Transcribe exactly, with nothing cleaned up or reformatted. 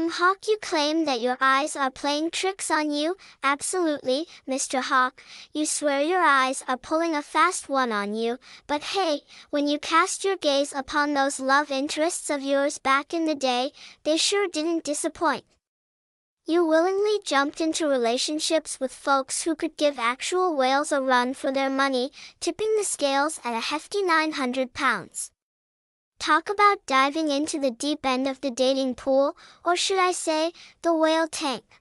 Hawk, you claim that your eyes are playing tricks on you? Absolutely, Mister Hawk. You swear your eyes are pulling a fast one on you, but hey, when you cast your gaze upon those love interests of yours back in the day, they sure didn't disappoint. You willingly jumped into relationships with folks who could give actual whales a run for their money, tipping the scales at a hefty nine hundred pounds. Talk about diving into the deep end of the dating pool, or should I say, the whale tank.